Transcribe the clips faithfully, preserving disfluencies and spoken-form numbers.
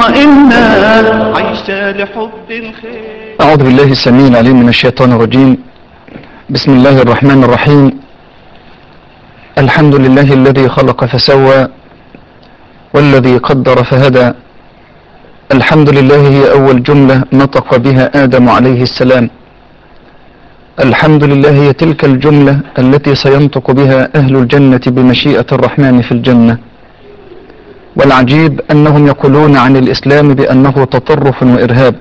مطمئنة عايشة لحب الخير. أعوذ بالله السميع العليم من الشيطان الرجيم. بسم الله الرحمن الرحيم. الحمد لله الذي خلق فسوى والذي قدر فهدى. الحمد لله هي أول جملة نطق بها آدم عليه السلام. الحمد لله هي تلك الجملة التي سينطق بها أهل الجنة بمشيئة الرحمن في الجنة. والعجيب أنهم يقولون عن الإسلام بأنه تطرف وإرهاب،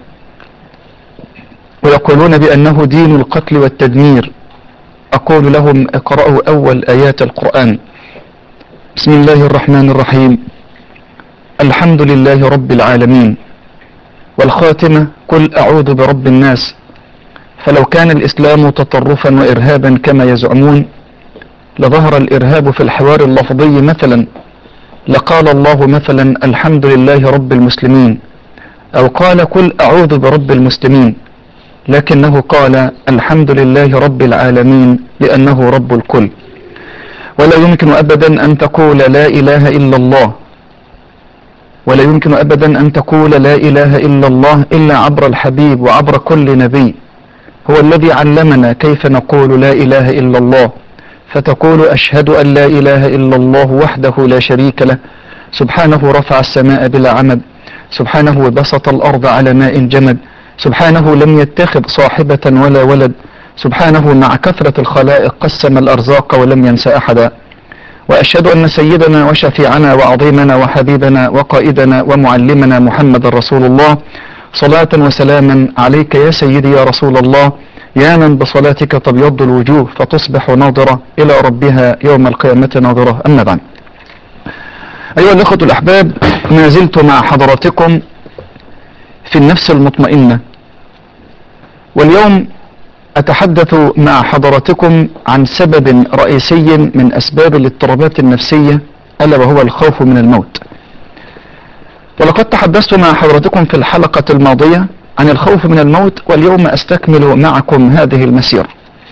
ويقولون بأنه دين القتل والتدمير. أقول لهم اقرأوا أول آيات القرآن. بسم الله الرحمن الرحيم. الحمد لله رب العالمين. والخاتمة قل أعوذ برب الناس. فلو كان الإسلام تطرفا وإرهابا كما يزعمون لظهر الإرهاب في الحوار اللفظي مثلا، لقال الله مثلا الحمد لله رب المسلمين، أو قال قل أعوذ برب المسلمين، لكنه قال الحمد لله رب العالمين لأنه رب الكل. ولا يمكن أبدا أن تقول لا إله إلا الله، ولا يمكن أبدا أن تقول لا إله إلا الله إلا عبر الحبيب وعبر كل نبي. هو الذي علمنا كيف نقول لا إله إلا الله، فتقول أشهد أن لا إله إلا الله وحده لا شريك له، سبحانه رفع السماء بلا عمد، سبحانه بسط الأرض على ماء جمد، سبحانه لم يتخذ صاحبة ولا ولد، سبحانه مع كثرة الخلائق قسم الأرزاق ولم ينس أحدا. وأشهد أن سيدنا وشفيعنا وعظيمنا وحبيبنا وقائدنا ومعلمنا محمد رسول الله، صلاة وسلاما عليك يا سيدي يا رسول الله، يا من بصلاتك تبيض الوجوه فتصبح ناظرة إلى ربها يوم القيامة ناظرة. أما بعد، أيها الأخوة الأحباب، ما زلت مع حضراتكم في النفس المطمئنة، واليوم أتحدث مع حضراتكم عن سبب رئيسي من أسباب الاضطرابات النفسية، ألا وهو الخوف من الموت. ولقد تحدثت مع حضراتكم في الحلقة الماضية عن الخوف من الموت، واليوم أستكمل معكم هذه المسيرة.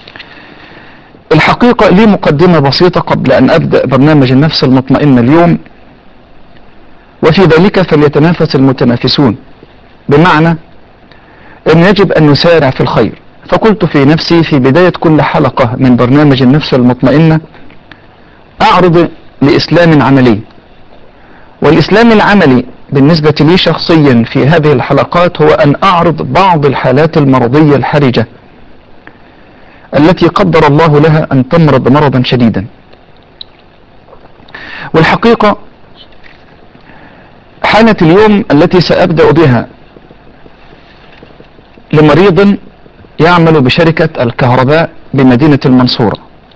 الحقيقة لي مقدمة بسيطة قبل أن أبدأ برنامج النفس المطمئنة اليوم، وفي ذلك فليتنافس المتنافسون، بمعنى أن يجب أن نسارع في الخير. فقلت في نفسي في بداية كل حلقة من برنامج النفس المطمئنة أعرض لإسلام عملي، والإسلام العملي بالنسبة لي شخصيا في هذه الحلقات هو أن أعرض بعض الحالات المرضية الحرجة التي قدر الله لها أن تمرض مرضا شديدا. والحقيقة حالة اليوم التي سأبدأ بها لمريض يعمل بشركة الكهرباء بمدينة المنصورة.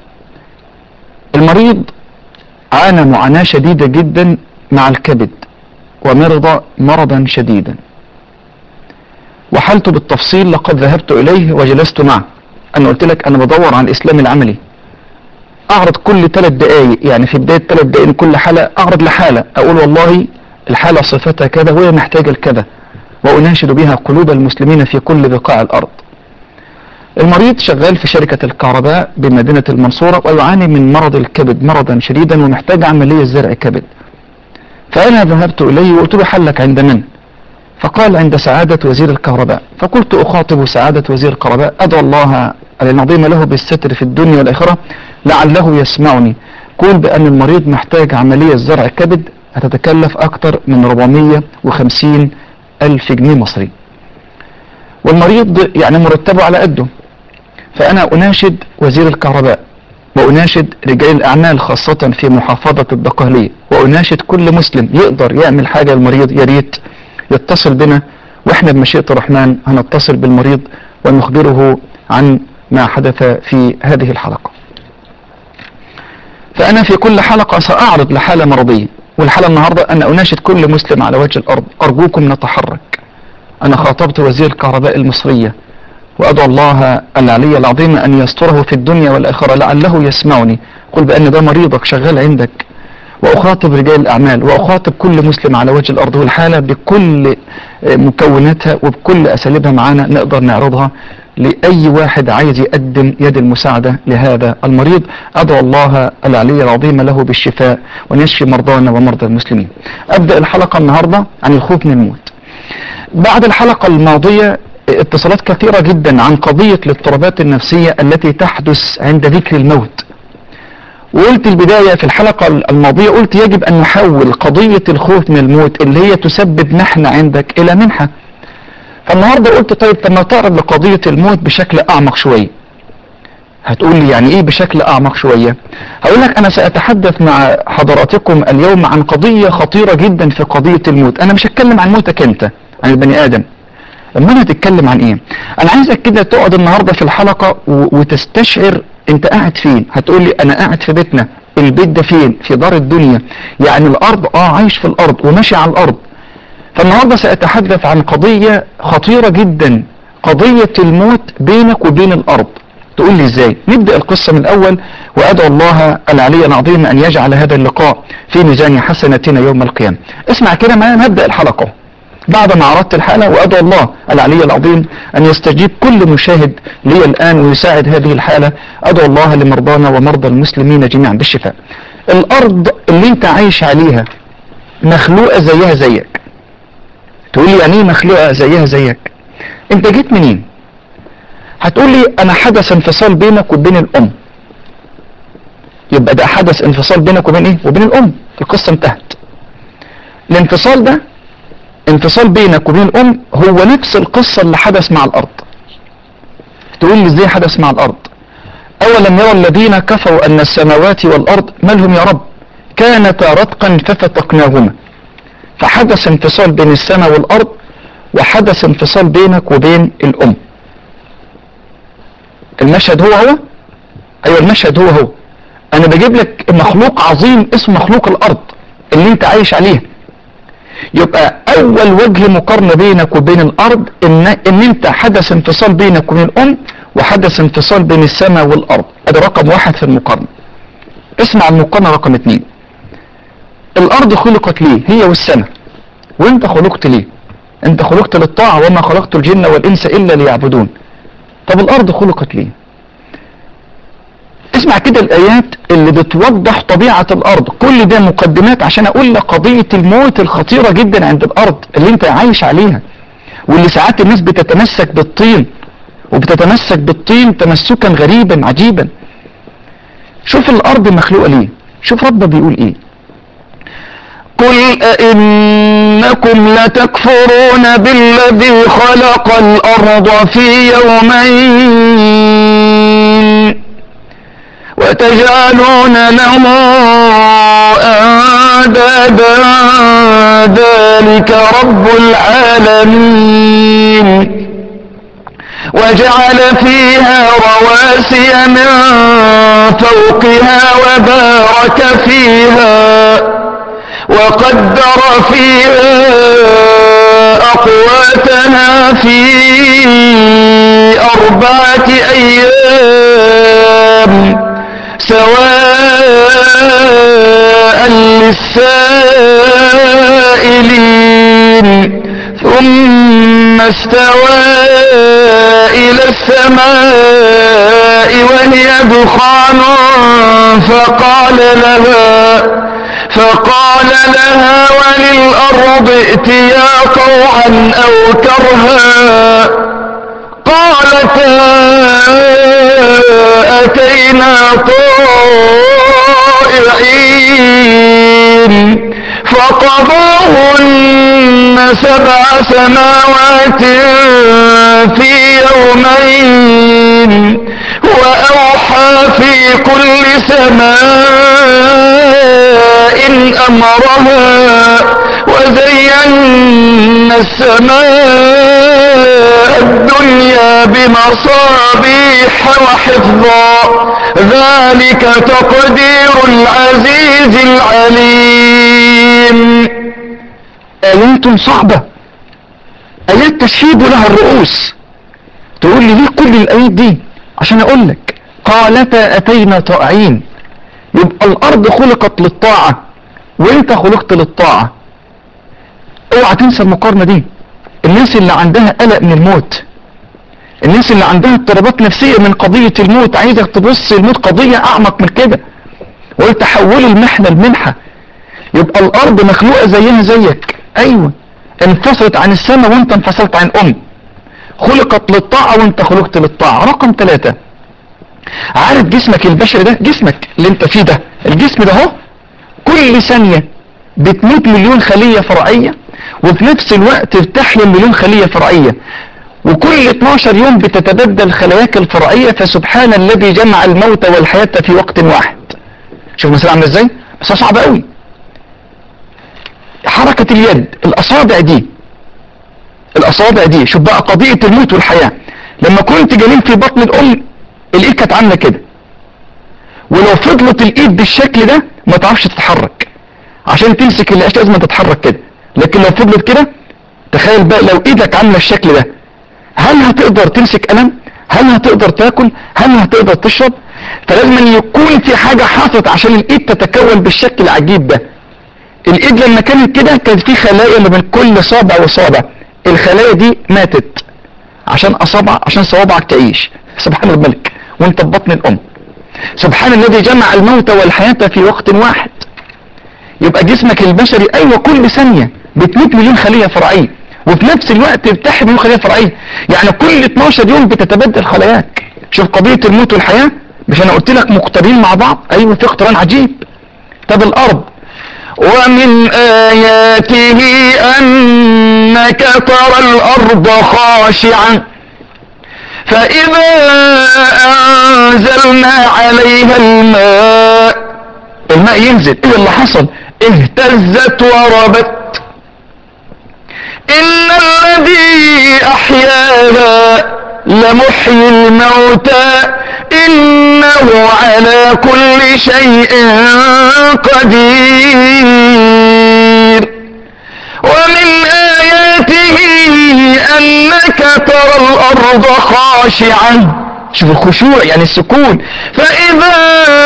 المريض عانى معاناة شديدة جدا مع الكبد، ومرض مرضا شديدا، وحالته بالتفصيل لقد ذهبت إليه وجلست معه. أنا قلت لك أنا بدور عن الإسلام العملي، أعرض كل ثلاث دقائق، يعني في بداية ثلاث دقائق كل حالة أعرض لحالة، أقول والله الحالة صفتها كذا وهي محتاجة لكذا، وأناشد بها قلوب المسلمين في كل بقاع الأرض. المريض شغال في شركة الكهرباء بمدينة المنصورة، ويعاني من مرض الكبد مرضا شديدا، ومحتاج عملية زرع كبد. فأنا ذهبت إليه وقلت له حلك عند من؟ فقال عند سعادة وزير الكهرباء. فقلت أخاطب سعادة وزير الكهرباء، أدعو الله العظيم له بالستر في الدنيا والآخرة لعله يسمعني، قول بأن المريض محتاج عملية زرع كبد هتتكلف أكثر من أربعمائة وخمسين ألف جنيه مصري، والمريض يعني مرتبه على قده. فأنا أناشد وزير الكهرباء، وأناشد رجال الأعمال خاصة في محافظة الدقهلية، وأناشد كل مسلم يقدر يعمل حاجة للمريض يا ريت يتصل بنا، وإحنا بمشيئة الرحمن هنتصل بالمريض ونخبره عن ما حدث في هذه الحلقة. فأنا في كل حلقة سأعرض لحالة مرضية، والحالة النهاردة أنا أناشد كل مسلم على وجه الأرض، أرجوكم نتحرك. أنا خاطبت وزير الكهرباء المصرية، وأدعو الله العلي العظيم أن يستره في الدنيا والآخرة لعله يسمعني، قل بأن ده مريضك شغال عندك. وأخاطب رجال الأعمال، وأخاطب كل مسلم على وجه الأرض، والحالة بكل مكوناتها وبكل أساليبها معانا نقدر نعرضها لأي واحد عايز يقدم يد المساعدة لهذا المريض. أدعو الله العلي العظيم له بالشفاء وأن يشفي مرضانا ومرضى المسلمين. أبدأ الحلقة النهاردة عن الخوف من الموت. بعد الحلقة الماضية اتصالات كثيرة جدا عن قضية الاضطرابات النفسية التي تحدث عند ذكر الموت. وقلت البداية في الحلقة الماضية، قلت يجب أن نحول قضية الخوف من الموت اللي هي تسبب محنة عندك إلى منحة. فالنهاردة قلت طيب طب ما تعرض لقضية الموت بشكل أعمق شوية. هتقول لي يعني إيه بشكل أعمق شوية؟ هقول لك أنا سأتحدث مع حضراتكم اليوم عن قضية خطيرة جدا في قضية الموت. أنا مش هتكلم عن موتك أنت، عن البني آدم. لما أنا هتتكلم عن إيه؟ أنا عايزك كده تقعد النهاردة في الحلقة وتستشعر أنت قاعد فين. هتقول لي أنا قاعد في بيتنا. البيت ده فين؟ في دار الدنيا، يعني الأرض. آه عايش في الأرض وماشي على الأرض. فالنهاردة سأتحدث عن قضية خطيرة جدا، قضية الموت بينك وبين الأرض. تقول لي ازاي؟ نبدأ القصة من الأول، وأدعو الله العلي العظيم أن يجعل هذا اللقاء في ميزان حسناتنا يوم القيامة. اسمع كده معايا، نبدأ الحلقة بعد ما عرضت الحالة، وأدعو الله العلي العظيم أن يستجيب كل مشاهد لي الآن ويساعد هذه الحالة. أدعو الله لمرضانا ومرضى المسلمين جميعا بالشفاء. الأرض اللي انت عايش عليها مخلوقة زيها زيك. تقول لي يعني ايه مخلوقة زيها زيك؟ انت جيت منين؟ هتقول لي انا حدث انفصال بينك وبين الام. يبقى ده حدث انفصال بينك وبين ايه؟ وبين الام. القصة انتهت. الانفصال ده انفصال بينك وبين الام هو نفس القصة اللي حدث مع الارض. تقول لي ازاي حدث مع الارض؟ اولم يرى الذين كفروا ان السماوات والارض مالهم يا رب كانتا رتقا ففتقناهما. فحدث انفصال بين السماء والارض، وحدث انفصال بينك وبين الام. المشهد هو هو. ايوه المشهد هو هو. انا بجيب لك مخلوق عظيم اسمه مخلوق الارض اللي انت عايش عليها. يبقى اول وجه مقارنة بينك وبين الارض ان ان انت حدث انفصال بينك وبين الام، وحدث انفصال بين السماء والارض. ادي رقم واحد في المقارنة. اسمع المقارنة رقم اتنين. الارض خلقت ليه؟ هي والسماء. وانت خلقت ليه؟ انت خلقت للطاعة، وما خلقت الجن والانس الا ليعبدون. طب الارض خلقت ليه؟ اسمع كده الايات اللي بتوضح طبيعة الارض. كل ده مقدمات عشان اقول لك قضية الموت الخطيرة جدا عند الارض اللي انت عايش عليها، واللي ساعات الناس بتتمسك بالطين، وبتتمسك بالطين تمسكا غريبا عجيبا. شوف الارض مخلوقة ليه. شوف ربنا بيقول ايه. قل أئنكم لتكفرون بالذي خلق الأرض في يومين وتجعلون له أندادا ذلك رب العالمين وجعل فيها رواسي من فوقها وبارك فيها وقدر فيها أقواتها في أربعة أيام سواء للسائلين ثم استوى إلى السماء وهي دخان فقال لها فقال لها وللأرض ائتيا طوعا أو كرها قالتا أتينا طائعين فقضاهن سبع سماوات في يومين وأوحى في كل سماء أمرها وزينا السماء الدنيا بمصابيح وحفظا ذلك تقدير العزيز العليم. آيات صعبة، آيات تشيب لها الرؤوس. تقول لي ليه كل الآيات دي؟ عشان أقول لك قالتا أتينا طائعين. يبقى الأرض خلقت للطاعة وانت خلقت للطاعة. اوعى تنسى المقارنة دي. الناس اللي عندها قلق من الموت، الناس اللي عندها اضطرابات نفسية من قضية الموت، عايزك تبص الموت قضية اعمق من كده، وقلت حولوا المحنة المنحة. يبقى الارض مخلوقة زيها زيك، ايوه، انفصلت عن السماء وانت انفصلت عن ام، خلقت للطاعة وانت خلقت للطاعة. رقم ثلاثة، عارف جسمك البشري ده، جسمك اللي انت فيه ده، الجسم ده اهو كل ثانية بتموت مليون خلية فرعية، وفي نفس الوقت بتحيا مليون خلية فرعية، وكل اتناشر يوم بتتبدل خلاياك الفرعية. فسبحان الذي جمع الموت والحياة في وقت واحد. شوف المسألة عاملة ازاي، بس صعبة قوي. حركة اليد، الاصابع دي، الاصابع دي، شوف بقى قضية الموت والحياة. لما كنت جنين في بطن الام الايد كانت عاملة كده، ولو فضلت الايد بالشكل ده ما تعرفش تتحرك، عشان تمسك الاشياء لازم تتحرك كده. لكن لو فضلت كده، تخيل بقى لو ايدك عاملة الشكل ده، هل هتقدر تمسك قلم؟ هل هتقدر تاكل؟ هل هتقدر تشرب؟ فلازم يكون في حاجة حصلت عشان الايد تتكون بالشكل العجيب ده. الايد لما كانت كده كان في خلايا ما بين كل صابع وصابع، الخلايا دي ماتت عشان اصابع عشان صوابعك تعيش. سبحان الملك وانت في بطن الام. سبحان الذي جمع الموت والحياة في وقت واحد. يبقى جسمك البشري ايوه كل ثانية بتموت مليون خلية فرعية، وفي نفس الوقت بتحيا مليون خلية فرعية، يعني كل اتناشر يوم بتتبدل خلاياك. شوف قضية الموت والحياة، مش انا قلت لك مقترين مع بعض؟ ايوه في اقتران عجيب. طب الارض، ومن آياته أنك ترى الأرض خاشعة فإذا أنزلنا عليها الماء، الماء ينزل، إيه اللي حصل؟ اهتزت وربت. إن الذي أحياها لمحيي الموتى إنه على كل شيء قدير. ومن آياته أنك ترى الأرض خاشعة، شوف الخشوع يعني السكون، فإذا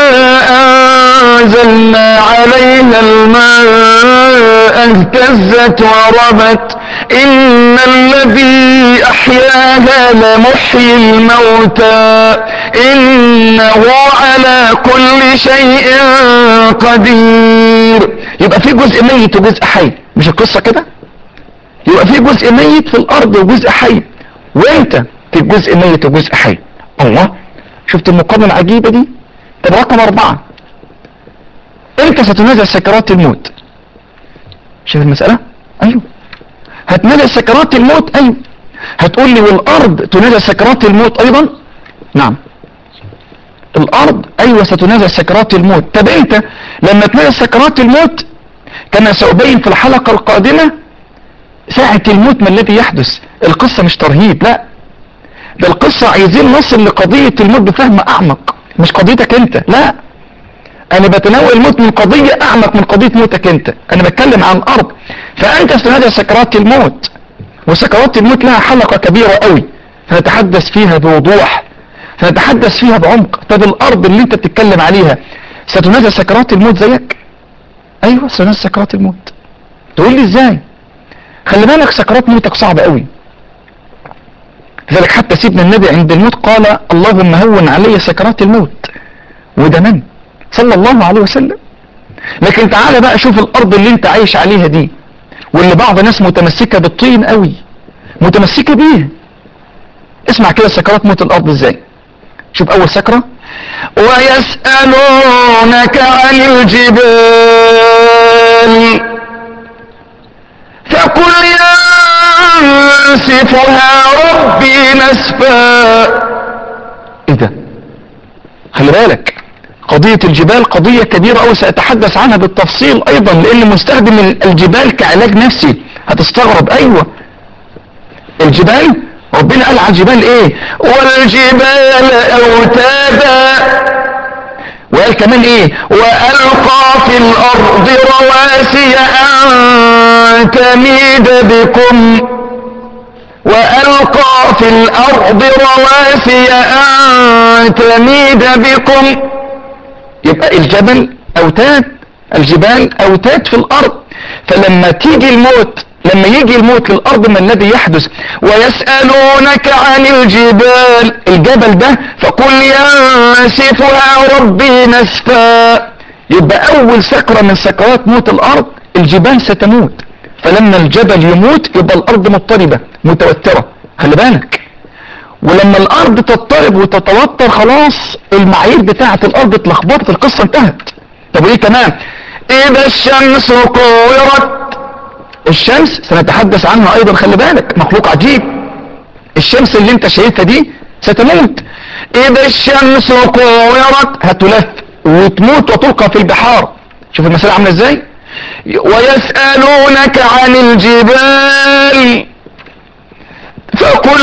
أنزلنا عليها الماء اهتزت وربت. إن الذي أحياها لمحيي الموتى إنه على كل شيء قدير. يبقى في جزء ميت وجزء حي، مش القصة كده؟ يبقى في جزء ميت في الأرض وجزء حي، وانت في جزء ميت وجزء حي. الله، شفت المقارنة العجيبة دي؟ طب رقم أربعة، انت ستنازل سكرات الموت. شايف المسألة؟ ايوه هتنازل سكرات الموت، ايوه. هتقول لي والارض تنازل سكرات الموت ايضا؟ نعم الارض ايوه ستنازل سكرات الموت. طب انت لما تنازل سكرات الموت، كما سأبين في الحلقة القادمة ساعة الموت ما الذي يحدث. القصة مش ترهيب، لا، ده القصة عايزين نصل لقضية الموت بفهم اعمق، مش قضيتك انت، لا، انا بتناول الموت من قضية اعمق من قضية موتك انت. انا بتكلم عن الارض، فانت ستنازل سكرات الموت، وسكرات الموت لها حلقة كبيرة قوي فنتحدث فيها بوضوح، فنتحدث فيها بعمق. طب الارض اللي انت بتتكلم عليها ستنازل سكرات الموت زيك؟ ايوه ستنازل سكرات الموت. تقول لي ازاي؟ خلي بالك سكرات موتك صعبة قوي، لذلك حتى سيدنا النبي عند الموت قال اللهم هون علي سكرات الموت، وده من صلى الله عليه وسلم. لكن تعالى بقى شوف الارض اللي انت عايش عليها دي، واللي بعض الناس متمسكة بالطين قوي، متمسكة بيه. اسمع كده سكرات موت الارض ازاي. شوف اول سكرة، ويسألونك عن الجبال فقل ينسفها ربي نسفا. ايه ده؟ خلي بالك قضية الجبال قضية كبيرة أوي، سأتحدث عنها بالتفصيل أيضا، لأن مستخدم الجبال كعلاج نفسي. هتستغرب، أيوة الجبال ربنا قال على الجبال إيه؟ والجبال أوتادا، وقال كمان إيه؟ وألقى في الأرض رواسي أن تميد بكم، وألقى في الأرض رواسي أن تميد بكم. يبقى الجبل أوتاد، الجبال أوتاد في الأرض. فلما تيجي الموت لما يجي الموت للارض ما الذي يحدث؟ ويسألونك عن الجبال، الجبل ده فقل ينسفها ربي نسفا. يبقى اول سكرة من سكرات موت الارض الجبال ستموت، فلما الجبل يموت يبقى الارض مضطربة متوترة، خلي بالك. ولما الارض تضطرب وتتوتر خلاص المعايير بتاعة الارض اتلخبطت، القصة انتهت. طب ايه كمان؟ اذا الشمس كورت، الشمس سنتحدث عنها ايضا، خلي بالك مخلوق عجيب. الشمس اللي انت شايفها دي ستموت. اذا الشمس كورت هتلف وتموت وتلقى في البحار. شوف المسألة عاملة ازاي. ويسألونك عن الجبال فقل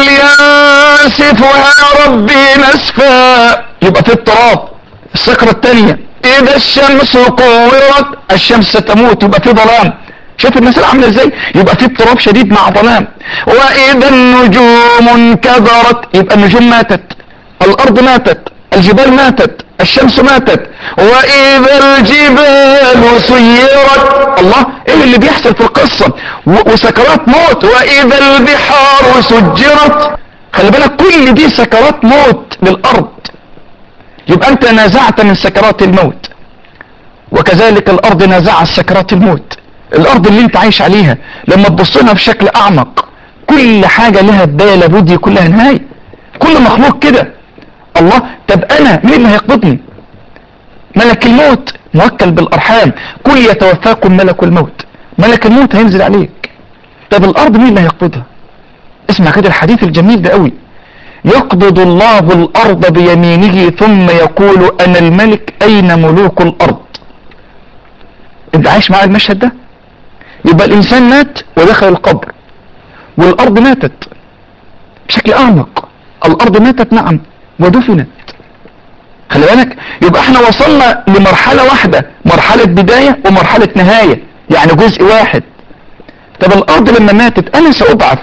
ينسفها ربي نسفا، يبقى في اضطراب. السكرة الثانية اذا الشمس كورت، الشمس ستموت يبقى في ظلام. شوف المسألة عاملة ازاي، يبقى في اضطراب شديد مع ظلام. واذا النجوم انكدرت، يبقى النجوم ماتت، الارض ماتت، الجبال ماتت، الشمس ماتت. واذا الجبال سيرت، الله ايه اللي بيحصل في القصة، وسكرات موت. واذا البحار سجرت، خلي بالك كل دي سكرات موت للارض. يبقى انت نازعت من سكرات الموت، وكذلك الارض نازعت سكرات الموت. الارض اللي انت عايش عليها لما تبص لها بشكل اعمق، كل حاجة لها بداية لابد يكون لها نهاية، كل مخلوق كده. الله، طب انا مين اللي هيقبضني؟ ملك الموت موكل بالارحام، كل يتوفاكم ملك الموت، ملك الموت هينزل عليك. طب الارض مين اللي هيقبضها؟ اسمع كده الحديث الجميل ده قوي. يقبض الله الارض بيمينه ثم يقول انا الملك اين ملوك الارض. انت عايش معايا المشهد ده؟ يبقى الانسان مات ودخل القبر، والارض ماتت بشكل اعمق. الارض ماتت نعم ودفنت، خلي بالك. يبقى احنا وصلنا لمرحلة واحدة، مرحلة بداية ومرحلة نهاية، يعني جزء واحد. طب الارض لما ماتت انا سأبعث،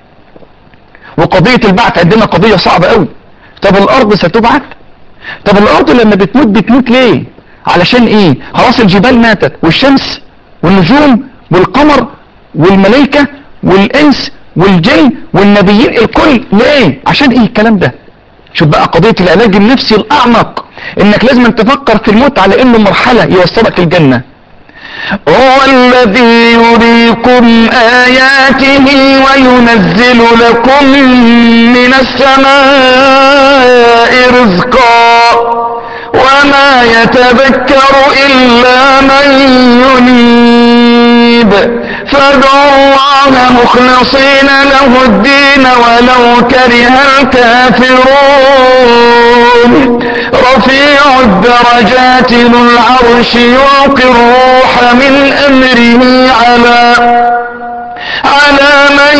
وقضية البعث عندنا قضية صعبة قوي. طب الارض ستبعث؟ طب الارض لما بتموت بتموت ليه؟ علشان ايه؟ خلاص الجبال ماتت والشمس والنجوم والقمر والملائكة والانس والجن والنبيين، الكل ليه؟ عشان ايه الكلام ده؟ شوف بقى قضية العلاج النفسي الاعمق، انك لازم تفكر في الموت على انه مرحلة يوصلك الجنة. هو الذي يريكم آياته وينزل لكم من السماء رزقا وما يتذكر إلا من ينيب فادعوا الله مخلصين له الدين ولو كره الكافرون. رفيع الدرجات ذو العرش يلقي الروح من أمره على على من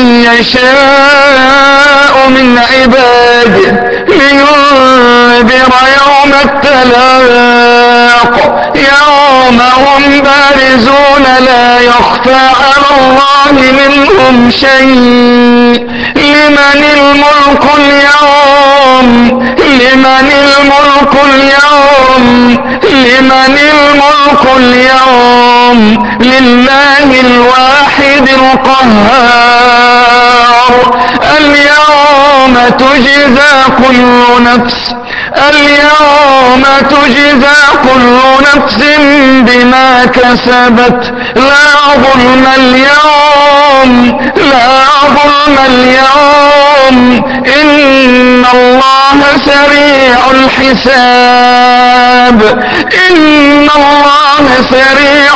يشاء من عباده لينذر يوم التلاق يوم هم بارزون لا يخفى على الله منهم شيء. لمن الملك اليوم لمن الملك اليوم لمن الملك اليوم لله الواحد القهار. اليوم تجزى كل نفس اليوم تجزى كل نفس بما كسبت لا ظلم اليوم لا ظلم اليوم إن الله سريع الحساب إن الله سريع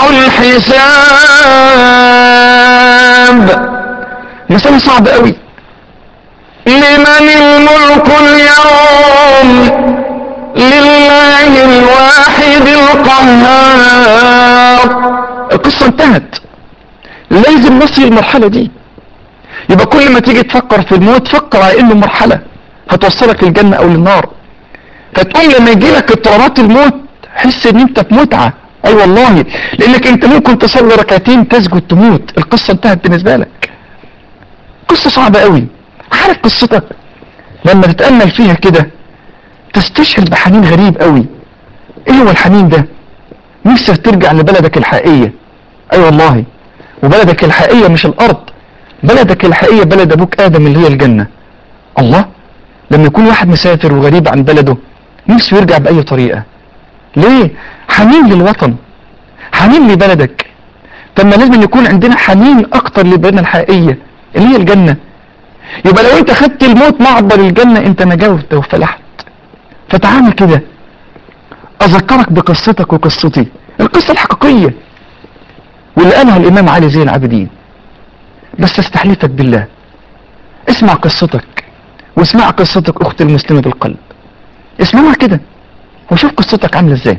الحساب. مسألة صعبة قوي. لمن الملك اليوم لله الواحد القهار. القصة انتهت، لازم نصل المرحلة دي. يبقى كل ما تيجي تفكر في الموت فكر على انه مرحلة هتوصلك للجنة او للنار. فتقوم لما يجي لك اضطرابات الموت حس ان انت في متعة. اي أيوة والله، لانك انت ممكن تصلي ركعتين تسجد تموت، القصة انتهت بالنسبة لك. قصة صعبة قوي. عارف قصتك لما تتأمل فيها كده تستشعر بحنين غريب قوي. ايه هو الحنين ده؟ نفسك ترجع لبلدك الحقيقية. اي أيوة والله، وبلدك الحقيقية مش الارض، بلدك الحقيقية بلد ابوك ادم اللي هي الجنة. الله، لما يكون واحد مسافر وغريب عن بلده نفسه يرجع باي طريقة. ليه؟ حنين للوطن، حنين لبلدك. فما لازم يكون عندنا حنين اكتر لبلدنا الحقيقية اللي هي الجنة. يبقى لو انت خدت الموت معبر الجنة انت نجوت وفلحت. فتعامل كده، اذكرك بقصتك وقصتي، القصة الحقيقية واللي قالها الامام علي زين العابدين. بس استحلفك بالله، اسمع قصتك واسمع قصتك اختي المسلمة بالقلب، اسمعها كده وشوف قصتك عاملة ازاي.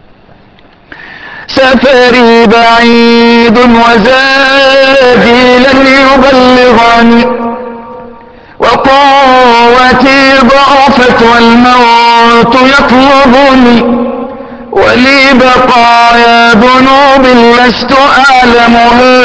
سفري بعيد وزادي لن يبلغني، وقوتي ضعفت والموت يطلبني، ولي بقايا ذنوب لست أعلمها،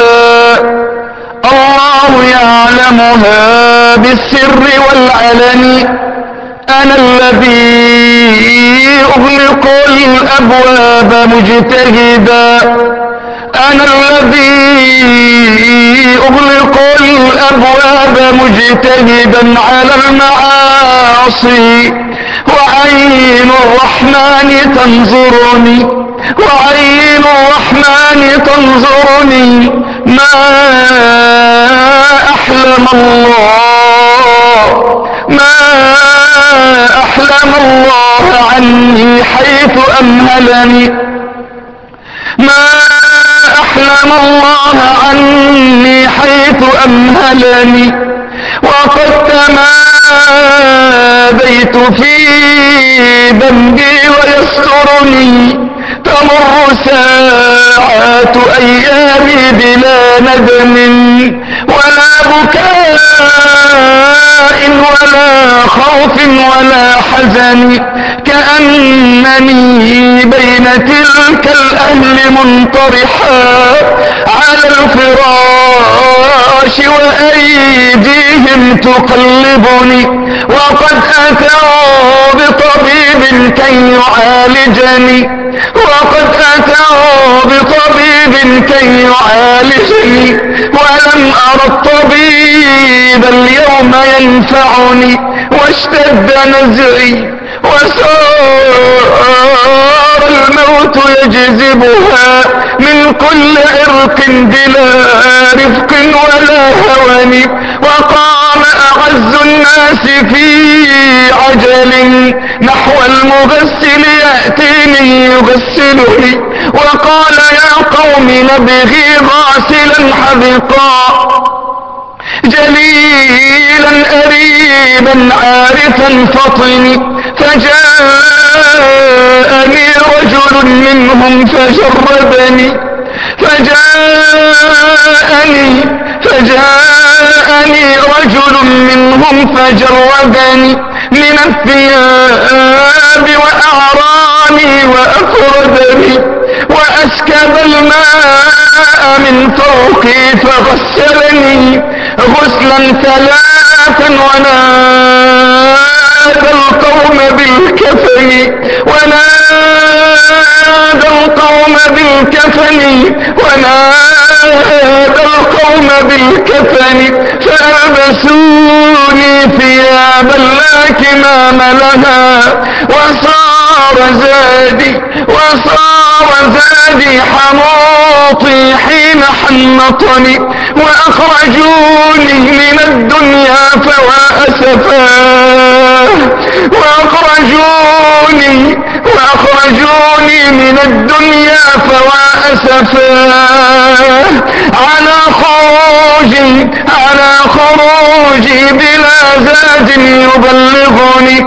الله يعلمها بالسر والعلن. أنا الذي أغلق الأبواب مجتهدا، أنا الذي أغلق الأبواب مجتهدا على المعاصي، وعين الرحمن تنظرني، وعين الرحمن تنظرني. ما أحلم الله، ما أحلم الله عني حيث أمهلني، ما أحلم الله عني حيث أمهلني. وقد تماديت في ذنبي ويسترني، تمر ساعات أيامي بلا ندم ولا بكاء ولا خوف ولا حزن، كأنني بين تلك الأهل منطرحا على الفراش وأيديهم تقلبني. وقد أتوا بطبيب كي يعالجني، وقد أتوا بطبيب كي يعالجني، ولم أر الطبيب اليوم ينفعني، واشتد نزعي وصار الموت يجذبها من كل عرق بلا رفق ولا هون. وقام أعز الناس في عجل نحو المغسل يأتيني يغسلني، وقال يا قوم نبغي غاسلا حذقا جليلا أريبا عارفا فطني. فجاءني رجل منهم فجربني، فجاءني فجاءني رجل منهم فجردني من الثياب وأعراني وأفردني، وأسكب الماء من فوقي فغسلني غسلا ثلاثا، ونادى القوم بالكفن، ونادى القوم بالكفن، ونادى القوم بالكفن. فألبسوني ثيابا لا كمام لها، وصار زادي وصار زادي حنوطي حين حنطني، وأخرجوني من الدنيا فوا أسفاه، وأخرجوني وأخرجوني من الدنيا فوا أسفاه، على خروجي على خروجي بلا زاد يبلغني،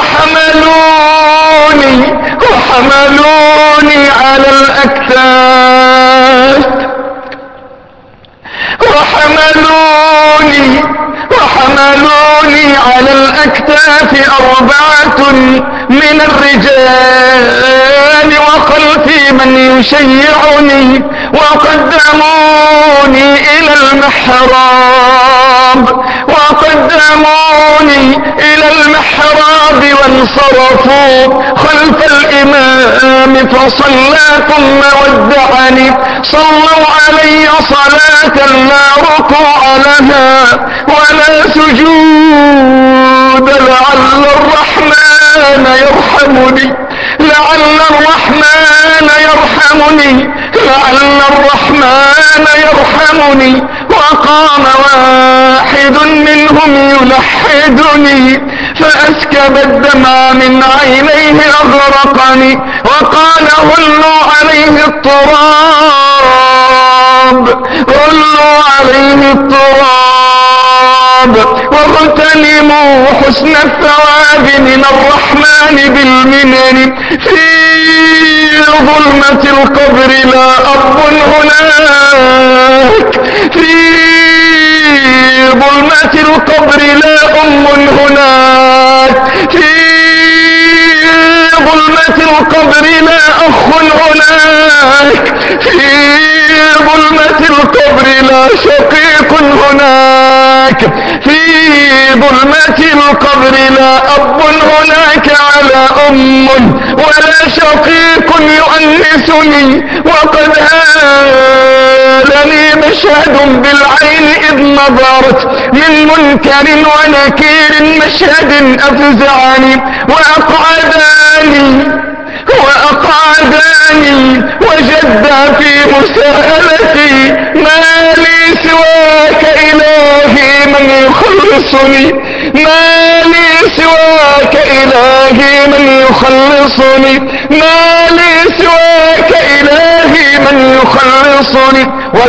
وحملوني وحملوني على الأكتاف، وحملوني وحملوني على الأكتاف أربعة من الرجال، وخلفي من يشيعني، وقدموني إلى المحراب وقدموني إلى المحراب وانصرفوا خلف الإمام فصلى ثم ودعني صلوا علي صلاة لا ركوع لها ولا سجود لعل الرحمن يرحمني لعل الرحمن يرحمني لعل الرحمن يرحمني وقام واحد منهم يلحدني فأسكب الدمع من عينيه أغرقني وقال هلوا عليه التراب هلوا عليه التراب واغتنموا حسن الثواب من الرحمن بالمنن في ظلمة القبر لا أب هناك في ظلمة القبر لا أم هناك في ظلمة القبر لا أخ هناك في ظلمة القبر لا شقيق هناك في ظلمة القبر لا أب هناك على أم ولا شقيق يؤنسني وقد هالني مشهد بالعين إذ نظرت من منكر ونكير مشهد أفزعني وأقعداني وأقعداني وجدا في مساءلتي ما لي سواك إلهي من يخلصني ما لي سواك إلهي من يخلصني ما لي سواك إلهي من يخلصني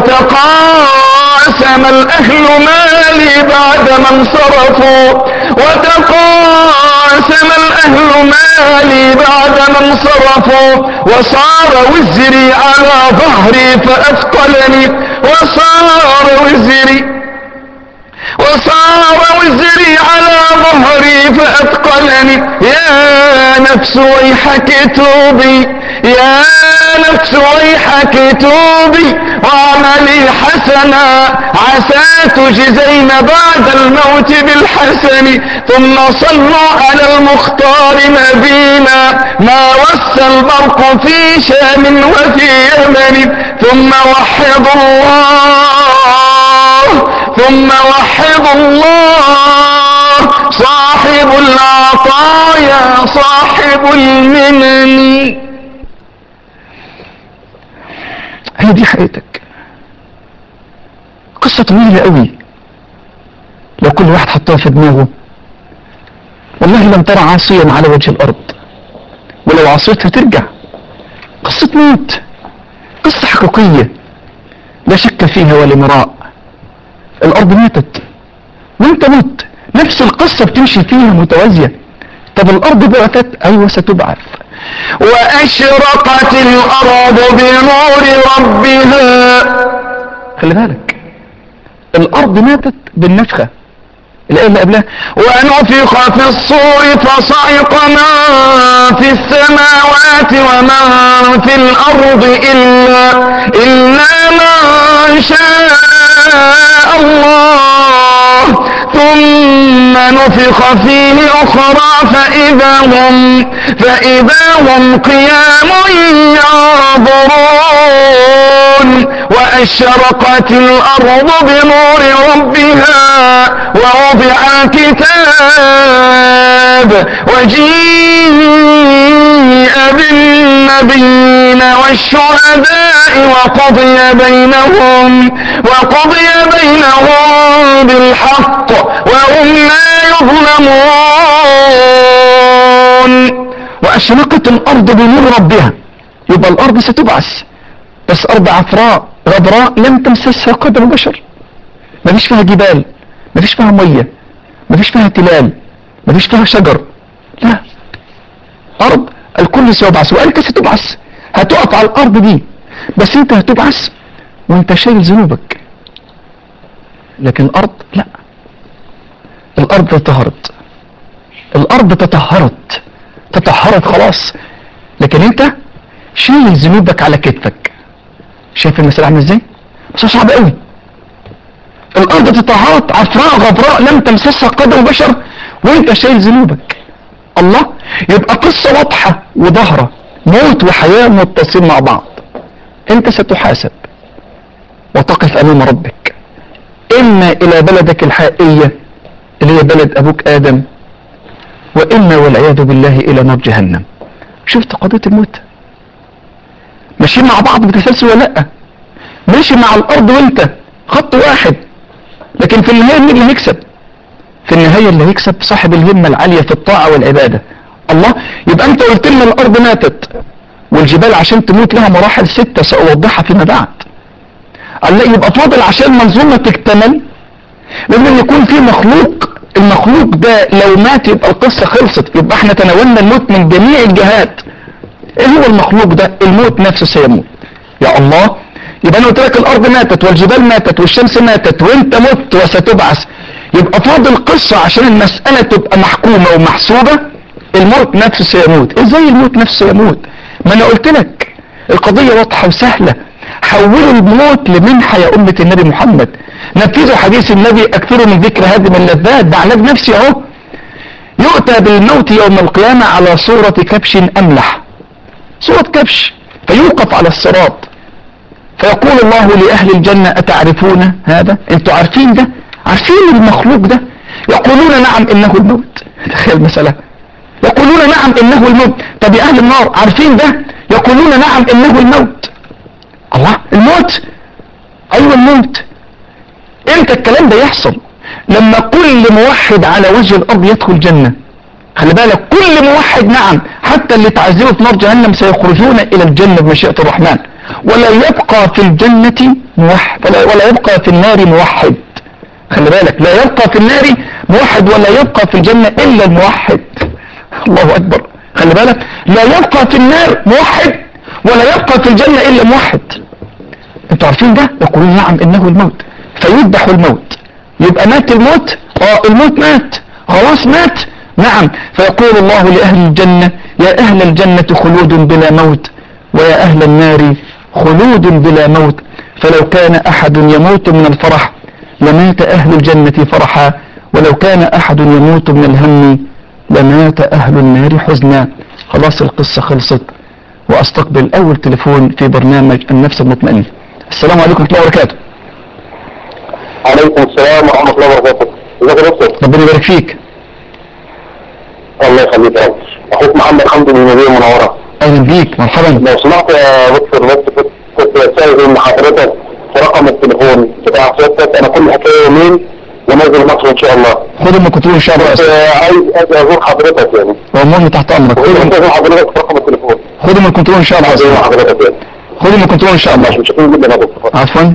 وتقاسم الأهل مالي بعد ما انصرفوا وتقاسم الأهل مالي بعد ما انصرفوا وصار وزري على ظهري فأثقلني وصار وزري وصار وزري على ظهري فأثقلني يا نفس ويحك توبي يا نفس ويحك توبي واعملي حسنا عسى تجزين بعد الموت بالحسن ثم صلوا على المختار نبينا ما وسى البرق في شام وفي يمن ثم وحدوا الله ثم وحدوا الله صاحب العطايا صاحب المنن. هي دي حقيقتك. قصة طويلة قوي لو كل واحد حطها في دماغه والله لم ترى عاصيا على وجه الأرض، ولو عصيت هترجع. قصة موت، قصة حقيقية لا شك فيها ولا مراء. الأرض ماتت وانت مت، نفس القصة بتمشي فيها متوازية. طب الأرض بعثت، أيوة ستبعث. وأشرقت الأرض بنور ربها. خلي بالك الأرض ماتت بالنفخة. الآية اللي قبلها ونفخ في الصور فصعق من في السماوات ومن في الأرض إلا إلا من شاء الله ثم نفخ فيه أخرى فإذا هم فإذا هم قيام ينظرون. وأشرقت الأرض بنور ربها ووضع الكتاب وجيء بالنبيين والشهداء وقضي بينهم وقضي بينهم بالحق وهم لا يظلمون. وأشرقت الأرض بنور ربها، يبقى الأرض ستبعث، بس أرض عفراء غبراء لم تمسسها قدم بشر، مفيش فيها جبال، مفيش فيها مية، مفيش فيها تلال، مفيش فيها شجر، لا، أرض الكل سيبعث وأنت ستبعث. هتقف على الأرض دي بس أنت هتبعث وأنت شايل ذنوبك. لكن الأرض لا، الأرض تطهرت، الأرض تطهرت تطهرت خلاص، لكن أنت شايل ذنوبك على كتفك. شايف المسألة عامله ازاي؟ بس صعب قوي. الأرض تطهرت عفراء غبراء لم تمسسها قدم بشر وأنت شايل ذنوبك. الله، يبقى قصة واضحة وظاهرة، موت وحياة متصلين مع بعض. انت ستحاسب وتقف امام ربك، اما الى بلدك الحقيقية اللي هي بلد ابوك ادم، واما والعياذ بالله الى نار جهنم. شفت قضية الموت ماشيين مع بعض بتسلسل ولا لا؟ ماشي مع الارض وانت خط واحد، لكن في النهاية مين اللي هيكسب؟ في النهاية اللي هيكسب صاحب الهمة العالية في الطاعة والعبادة. الله، يبقى انت قلت لنا الارض ماتت والجبال عشان تموت لها مراحل ستة سأوضحها فيما بعد. قال لا، يبقى فاضل عشان منظومة تكتمل لازم يكون في مخلوق. المخلوق ده لو مات يبقى القصة خلصت، يبقى احنا تناولنا الموت من جميع الجهات. ايه هو المخلوق ده؟ الموت نفسه سيموت. يا الله، يبقى انا قلت لك الارض ماتت والجبال ماتت والشمس ماتت وانت مت وستبعث، يبقى فاضل قصة عشان المسألة تبقى محكومة ومحسوبة. الموت نفسه سيموت. ازاي الموت نفسه يموت؟ ما انا قلت لك القضية واضحة وسهلة. حولوا الموت لمنحة يا أمة النبي محمد. نفذوا حديث النبي، اكثروا من ذكر هادم اللذات. ده علاج نفسي اهو. يؤتى بالموت يوم القيامة على صورة كبش أملح، صورة كبش، فيوقف على الصراط فيقول الله لأهل الجنة أتعرفون هذا؟ انتوا عارفين ده؟ عارفين المخلوق ده؟ يقولون نعم إنه الموت. تخيل مسألة، يقولون نعم إنه الموت. طب يا أهل النار عارفين ده؟ يقولون نعم إنه الموت. الله، الموت؟ أيوة الموت. امتى الكلام ده يحصل؟ لما كل موحد على وجه الأرض يدخل الجنة. خلي بالك، كل موحد، نعم، حتى اللي تعذبوا في نار جهنم سيخرجون إلى الجنة بمشيئة الرحمن، ولا يبقى في الجنة موحد ولا, ولا يبقى في النار موحد. خلي بالك، لا يبقى في النار موحد ولا يبقى في الجنة إلا الموحد. الله أكبر. خلي بالك، لا يبقى في النار موحد ولا يبقى في الجنة إلا موحد. انتوا عارفين ده؟ يقولون نعم إنه الموت، فيذبح الموت. يبقى مات الموت؟ اه الموت مات، خلاص مات. نعم، فيقول الله لأهل الجنة يا أهل الجنة خلود بلا موت، ويا أهل النار خلود بلا موت. فلو كان أحد يموت من الفرح لمات أهل الجنة فرحا، ولو كان أحد يموت من الهم لمات أهل النار حزنا. خلاص القصة خلصت. وأستقبل أول تليفون في برنامج النفس المطمئنة. السلام عليكم ورحمة الله وبركاته. عليكم السلام ورحمة الله وبركاته. ازيك يا دكتور؟ ربنا يبارك فيك. الله يخليك يا رب. اخوك محمد حمدي من المدينة المنورة. اهلا بيك، مرحبا. لو سمحت يا دكتور، بس كنت كنت سائل ان حضرتك في رقم التليفون بتاع سيادتك، انا كل حكاية يومين ونازل مصر ان شاء الله. خد الميكروفون ان شاء الله. بس عايز اجي ازور حضرتك يعني. والله تحت امرك. خد ازور حضرتك في رقم التليفون. خد الميكروفون ان شاء الله. ازور حضرتك يعني. خد الميكروفون ان شاء الله. مش متشكرين جدا يا دكتور. عفوا.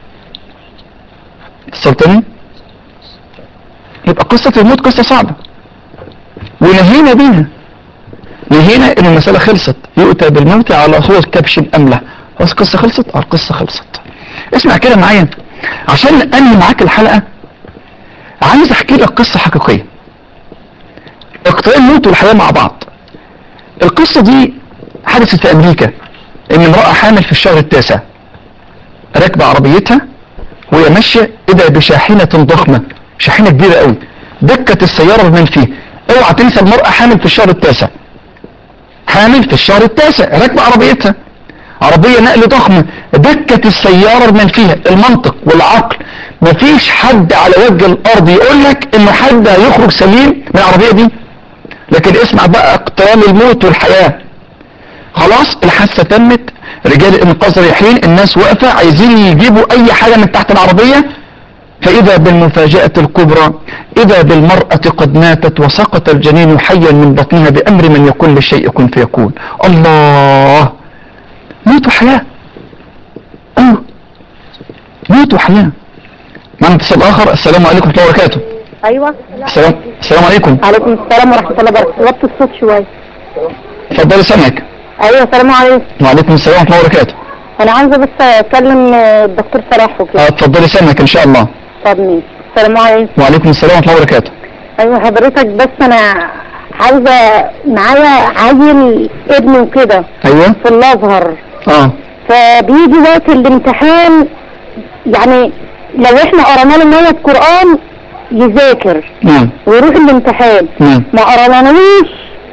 اتصلتني؟ يبقى قصة الموت قصة صعبة ونهينا بيها. نهينا ان المسألة خلصت. يؤتى بالموت على صورة كبش أملح. بس القصة خلصت؟ اه القصة خلصت. اسمع كده معايا عشان انهي معاك الحلقة. عايز احكي لك قصة حقيقية، اقتران الموت والحياة مع بعض. القصة دي حدثت في امريكا. ان امرأة حامل في الشهر التاسع راكبة عربيتها وهي ماشية اذا بشاحنة ضخمة، شاحنة كبيرة قوي، دكت السيارة بمن فيه. اوعى تنسى المرأة حامل في الشهر التاسع، حامل في الشهر التاسع راكبة عربيتها، عربية نقل ضخمة، دكت السيارة بمن فيها. المنطق والعقل، مفيش حد على وجه الارض يقول لك انه حد هيخرج سليم من العربية دي. لكن اسمع بقى اقتران الموت والحياة. خلاص الحادثة تمت، رجال الانقاذ رايحين، الناس واقفة عايزين يجيبوا اي حاجة من تحت العربية، فاذا بالمفاجأة الكبرى، اذا بالمرأة قد ماتت وسقط الجنين حيا من بطنها بامر من يكون للشيء كن فيكون. الله، موت وحياة. اه موت وحياة. معنا اتصال اخر. السلام عليكم ورحمة الله وبركاته. ايوه السلام السلام عليكم. عليكم السلام ورحمه الله وبركاته. وطي الصوت شويه. اتفضلي سامعك. ايوه السلام عليكم. وعليكم السلام ورحمة الله وبركاته. انا عايزه بس اكلم الدكتور صلاح وكده. اه اتفضلي سامعك ان شاء الله. طب مين؟ السلام عليكم. وعليكم السلام ورحمة الله وبركاته. ايوه حضرتك، بس انا عايزه معايا عيل ابني وكده. ايوه في الازهر. اه فبيجي وقت الامتحان، يعني لو احنا قرانا له مية قرآن يذاكر نعم ويروح الامتحان، نعم ما قراناهوش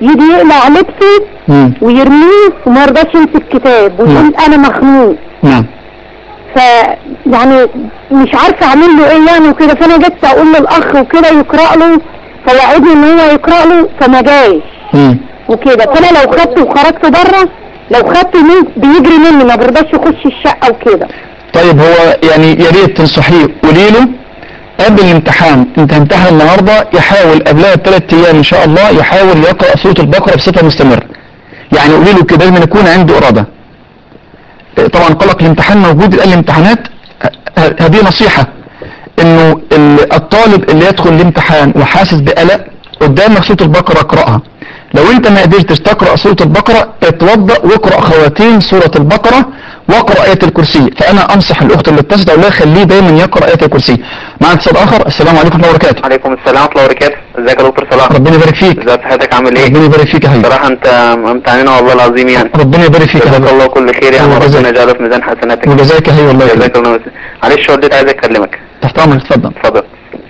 يجي يقلع لبسه مم. ويرميه وما يرضاش يمسك كتاب ويقول انا مخنوق. نعم. ف يعني مش عارفه اعمل له ايه يعني وكده، فانا جيت اقول للاخ وكده يقرا له، فوعدني ان هو يقرا له فما جاش مم. وكده، فانا لو خدته وخرجت بره لو خدته من بيجري مني ما بيرضاش يخش الشقه وكده. طيب هو يعني يا ريت تنصحيه، قولي له قبل الامتحان انت هتمتحن النهارده يحاول قبلها بثلاث ايام ان شاء الله يحاول يقرا سوره البقره بصفه مستمره. يعني قولي له كده لازم يكون عنده اراده. طبعا قلق الامتحان موجود الان الامتحانات، هذه نصيحه انه الطالب اللي يدخل الامتحان وحاسس بقلق قدامك سوره البقره اقراها. لو انت ما قدرتش تقرا سوره البقره اتوضا واقرا خواتيم سوره البقره واقرا ايه الكرسي. فانا انصح الاخت اللي اتصلت اقول لها خليه دايما يقرا ايه الكرسي. معنا اتصال اخر. السلام عليكم ورحمه الله وبركاته. عليكم السلام ورحمه الله وبركاته. ازيك يا دكتور صلاح؟ ربنا يبارك فيك. ازي صحتك عامل ايه؟ ربنا يبارك فيك يا حبيبي. صراحه انت امتحاننا والله العظيم يعني. ربنا يبارك فيك يا جزاك حبيبي. الله كل خير يعني، الله وربنا يجزاك. يجعله في ميزان حسناتك. وجزاك يا حبيبي الله جزاك يبارك. الله. معلش والدتي عايز اكلمك. تحت امرك اتفضل. اتفضل.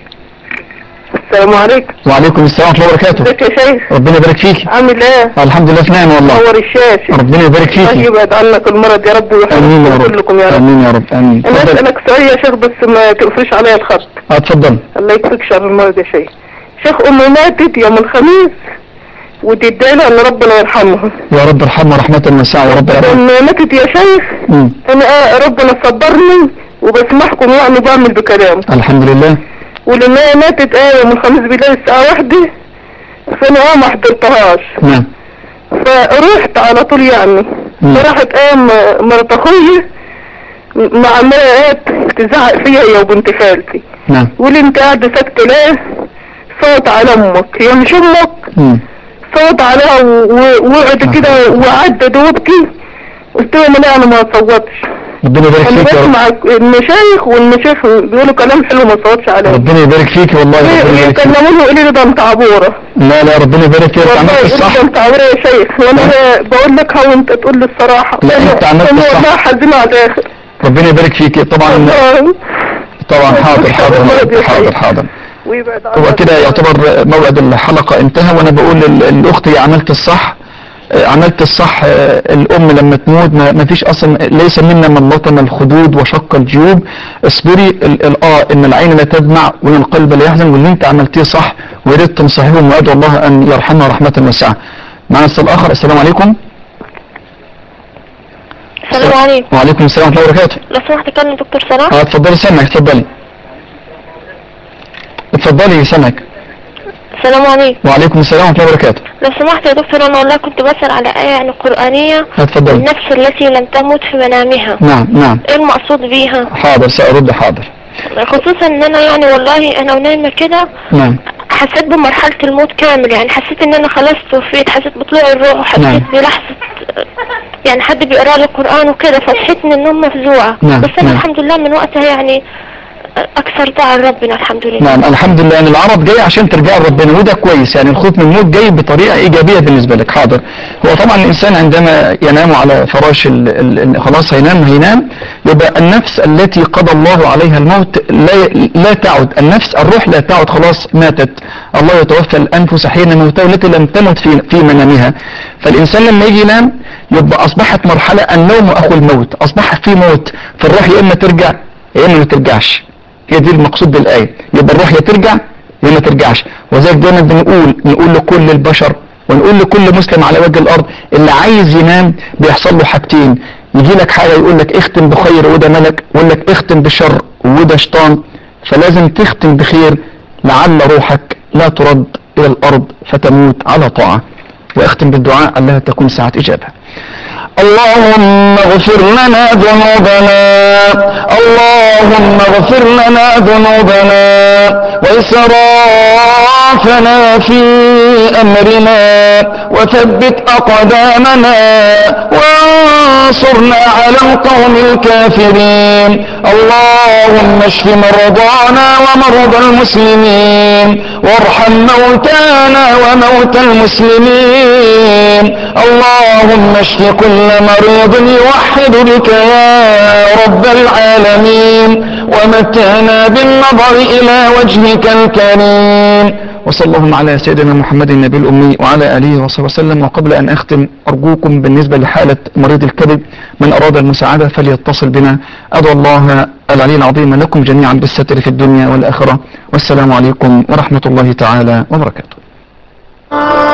السلام عليكم. وعليكم السلام ورحمه الله وبركاته. ازيك يا شيخ؟ ربنا يبارك فيك. عامل ايه؟ الحمد لله في نعمه والله. نور الشاشه. ربنا يبارك الله فيك. يبعد عنك المرض يا رب امين يا ويحفظكم رب. كلكم يا رب. امين يا رب. امين. انا اتفضل. اسالك سؤال يا شيخ بس ما تقفلش عليا الخط. اه اتفضل. الله يكفيك شر المرض يا شيخ. شيخ امي ماتت يوم الخميس وتدعي لها ان ربنا يرحمها. يا رب ارحمها رحمه واسعه يا رب العالمين. لما ماتت يا شيخ مم. انا آه ربنا صبرني وبسمعكم يعني بعمل بكلام. الحمد لله. ولما هي ماتت اه يوم الخميس بالليل الساعه واحدة فانا اه ما حضرتهاش. نعم. فروحت على طول يعني. مم. فراحت ايه مرات اخويا مع عمالة تزعق فيا هي وبنت خالتي. نعم. واللي انت قاعدة ساكتة ليه؟ صوت على امك. هي مش امك. مم. صوت عليها ووقعد كده وعدد وابكي. قلت لهم لا انا ما صوتش. ربنا يبارك انا فيك يا رب. بسمع المشايخ والمشايخ بيقولوا كلام حلو ما صوتش عليه. ربنا يبارك فيك والله. ربنا يبارك فيك. يكلموني يقولوا لي ده انت عبوره. لا لا ربنا يبارك فيك. انت والله عملت الصح. ده انت عبوره يا شيخ وانا بقول لك ها وانت تقول لي الصراحه. لا انت عملت انا الصح. والله حزينه على الاخر. ربنا يبارك فيك طبعا. طبعا حاضر حاضر حاضر حاضر. هو كده يعتبر موعد الحلقة انتهى، وانا بقول للاخت عملت الصح. عملت الصح. الام لما تموت ما فيش اصلا، ليس منا من لطم الخدود وشق الجيوب. اصبري اه ان العين لا تدمع وان القلب لا يحزن، واللي انت عملتيه صح ويا ريت تنصحيهم وادعو الله ان يرحمها رحمة واسعة. معنا اتصال اخر. السلام عليكم. السلام عليكم. وعليكم السلام ورحمة الله وبركاته. لو سمحت كلم دكتور صلاح. اه اتفضلي سامعك. اتفضلي اتفضلي سامعك. السلام عليكم. وعليكم السلام ورحمة الله وبركاته. لو سمحت يا دكتور انا والله كنت بسأل على آية يعني قرآنية. اتفضلي. النفس التي لم تمت في منامها. نعم نعم. ايه المقصود بيها؟ حاضر سأرد حاضر. خصوصا ان انا يعني والله انا ونايمة كده نعم. حسيت بمرحلة الموت كامل، يعني حسيت ان انا خلاص توفيت، حسيت بطلوع الروح وحسيت نعم. بلحظة يعني حد بيقرا لي القرآن وكده، فصحيت من النوم مفزوعة. نعم. بس انا نعم. الحمد لله من وقتها يعني اكثر دعاء ربنا الحمد لله. نعم الحمد لله ان العرض جاي عشان ترجع لربنا وده كويس، يعني الخوف من الموت جاي بطريقه ايجابيه بالنسبه لك. حاضر. هو طبعا الانسان عندما ينام على فراش ال ال خلاص هينام هينام يبقى النفس التي قضى الله عليها الموت لا لا تعد، النفس الروح لا تعد، خلاص ماتت. الله يتوفى الانفس حين موتها والتي لم تمت في في منامها. فالانسان لما يجي ينام يبقى اصبحت مرحله النوم اخو الموت، اصبح في موت، فالروح يا اما ترجع يا اما ما ترجعش. هي دي المقصود بالآية. يبقى الروح يا ترجع يا ما ترجعش. وذلك دايما بنقول نقول لكل البشر ونقول لكل مسلم على وجه الارض اللي عايز ينام بيحصل له حاجتين، يجي لك حاجه يقول لك اختم بخير وده ملك، يقول لك اختم بشر وده شيطان. فلازم تختم بخير لعل روحك لا ترد الى الارض فتموت على طاعه. واختم بالدعاء الله تكون ساعه اجابه. اللهم اغفر لنا ذنوبنا، اللهم اغفر لنا ذنوبنا وإسرافنا في أمرنا وثبت أقدامنا وانصرنا على القوم الكافرين. اللهم اشف مرضانا ومرضى المسلمين وارحم موتانا وموتى المسلمين. اللهم اشف كل مريض يوحد بك يا رب العالمين ومتعنا بالنظر إلى وجهك الكريم وصلى اللهم على سيدنا محمد النبي الأمي وعلى آله وصحبه وسلم. وقبل أن أختم أرجوكم بالنسبة لحالة مريض الكبد من أراد المساعدة فليتصل بنا. أدعو الله العلي العظيم لكم جميعا بالستر في الدنيا والآخرة، والسلام عليكم ورحمة الله تعالى وبركاته.